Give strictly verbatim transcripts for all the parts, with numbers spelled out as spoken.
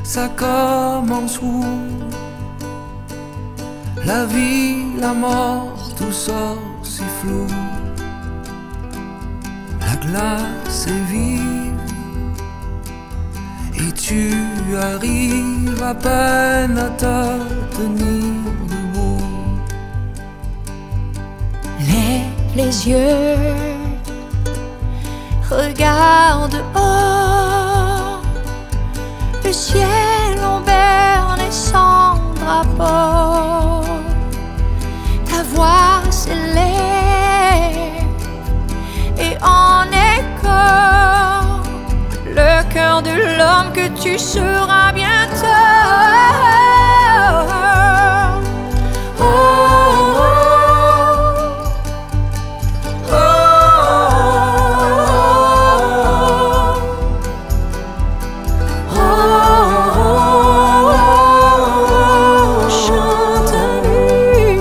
ça commence où? La vie, la mort, tout sort si flou. La glace est vive et tu arrives à peine à te tenir debout. Lève les yeux, regarde dehors, le ciel en berne et sans drapeau. Ta voix s'élève et en écho le cœur de l'homme que tu seras bientôt. Oh, oh, oh, oh, oh, oh, chante à lui.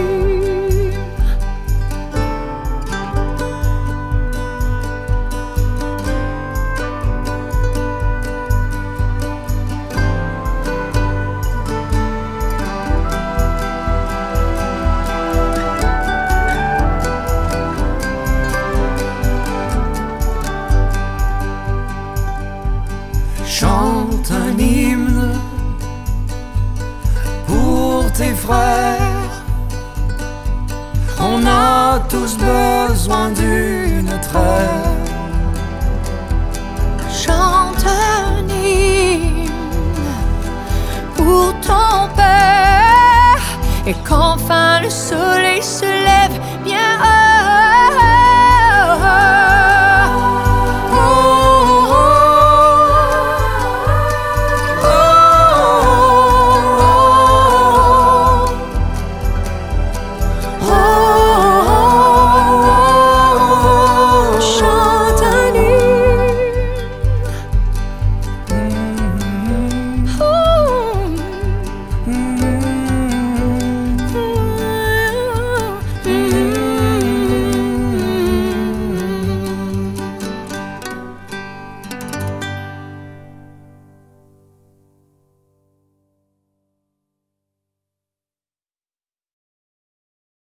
Chante un hymne pour tes frères. On a tous besoin d'une trêve. Chante